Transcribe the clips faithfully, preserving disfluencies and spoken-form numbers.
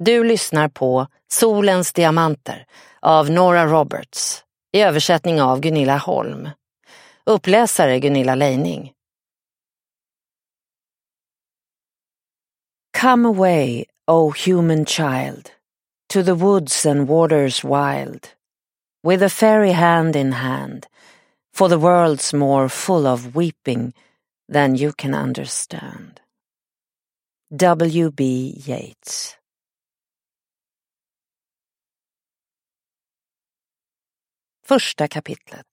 Du lyssnar på Solens diamanter av Nora Roberts i översättning av Gunilla Holm. Uppläsare Gunilla Leining. Come away, O human child, to the woods and waters wild, with a fairy hand in hand, for the world's more full of weeping than you can understand. W B Yeats. Första kapitlet.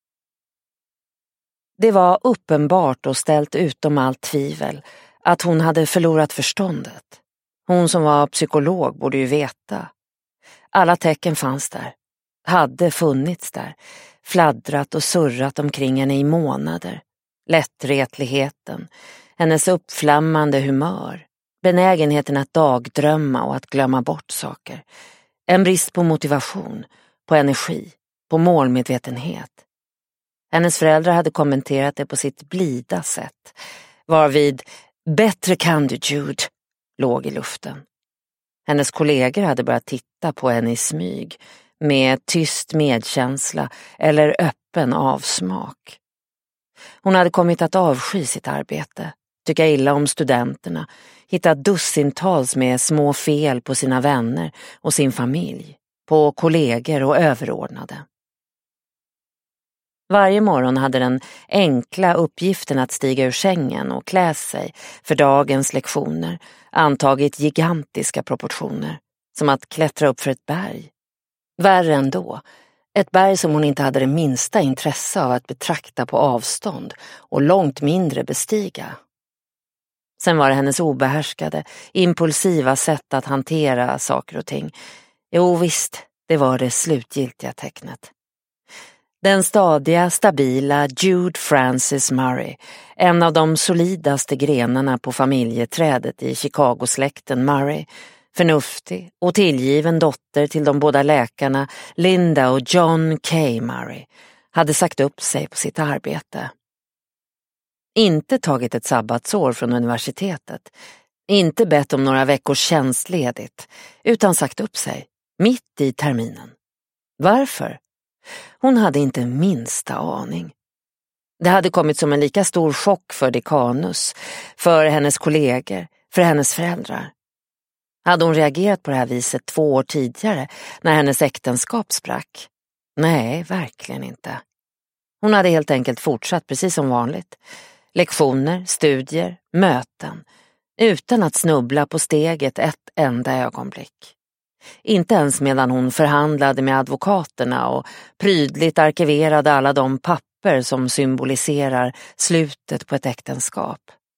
Det var uppenbart och ställt utom allt tvivel att hon hade förlorat förståndet. Hon som var psykolog borde ju veta. Alla tecken fanns där, hade funnits där, fladdrat och surrat omkring henne i månader. Lättretligheten, hennes uppflammande humör, benägenheten att dagdrömma och att glömma bort saker. En brist på motivation, på energi, på målmedvetenhet. Hennes föräldrar hade kommenterat det på sitt blida sätt, varvid "bättre kan du, Jude" låg i luften. Hennes kollegor hade börjat titta på henne i smyg, med tyst medkänsla eller öppen avsmak. Hon hade kommit att avsky sitt arbete, tycka illa om studenterna, hitta dussintals med små fel på sina vänner och sin familj, på kollegor och överordnade. Varje morgon hade den enkla uppgiften att stiga ur sängen och klä sig för dagens lektioner antagit gigantiska proportioner, som att klättra upp för ett berg. Värre ändå, ett berg som hon inte hade det minsta intresse av att betrakta på avstånd och långt mindre bestiga. Sen var det hennes obehärskade, impulsiva sätt att hantera saker och ting. Jo visst, det var det slutgiltiga tecknet. Den stadiga, stabila Jude Frances Murray, en av de solidaste grenarna på familjeträdet i Chicago-släkten Murray, förnuftig och tillgiven dotter till de båda läkarna Linda och John K. Murray, hade sagt upp sig på sitt arbete. Inte tagit ett sabbatsår från universitetet, inte bett om några veckors tjänstledigt, utan sagt upp sig, mitt i terminen. Varför? Hon hade inte minsta aning. Det hade kommit som en lika stor chock för dekanus, för hennes kollegor, för hennes föräldrar. Hade hon reagerat på det här viset två år tidigare när hennes äktenskap sprack? Nej, verkligen inte. Hon hade helt enkelt fortsatt precis som vanligt. Lektioner, studier, möten, utan att snubbla på steget ett enda ögonblick. Inte ens medan hon förhandlade med advokaterna och prydligt arkiverade alla de papper som symboliserar slutet på ett äktenskap.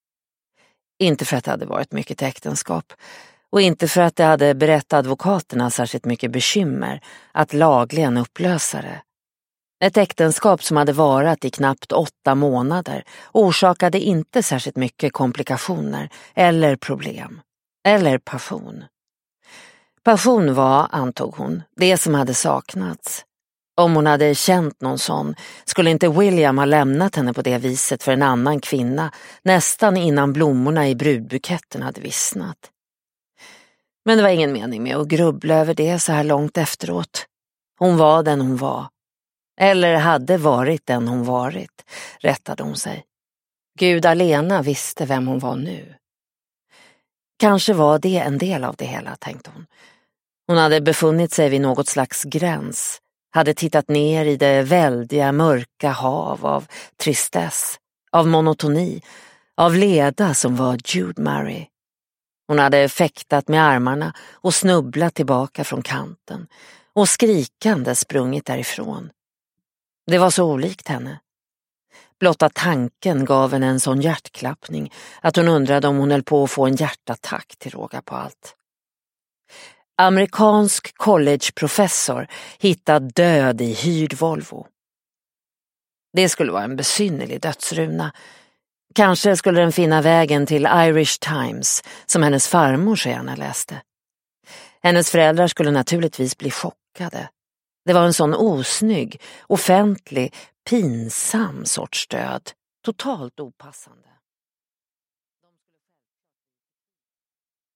Inte för att det hade varit mycket äktenskap och inte för att det hade berett advokaterna särskilt mycket bekymmer att lagligen upplösa det. Ett äktenskap som hade varat i knappt åtta månader orsakade inte särskilt mycket komplikationer eller problem eller passion. Passion var, antog hon, det som hade saknats. Om hon hade känt någon sån skulle inte William ha lämnat henne på det viset för en annan kvinna nästan innan blommorna i brudbuketten hade vissnat. Men det var ingen mening med att grubbla över det så här långt efteråt. Hon var den hon var. Eller hade varit den hon varit, rättade hon sig. Gud alena visste vem hon var nu. Kanske var det en del av det hela, tänkte hon. Hon hade befunnit sig vid något slags gräns, hade tittat ner i det väldiga mörka hav av tristess, av monotoni, av leda som var Jude Murray. Hon hade fäktat med armarna och snubblat tillbaka från kanten och skrikande sprungit därifrån. Det var så olikt henne. Blotta tanken gav henne en sån hjärtklappning att hon undrade om hon höll på att få en hjärtattack till råga på allt. Amerikansk collegeprofessor hittad död i hyrd Volvo. Det skulle vara en besynnerlig dödsruna. Kanske skulle den finna vägen till Irish Times som hennes farmor så gärna läste. Hennes föräldrar skulle naturligtvis bli chockade. Det var en sån osnygg, offentlig, pinsam sorts död. Totalt opassande.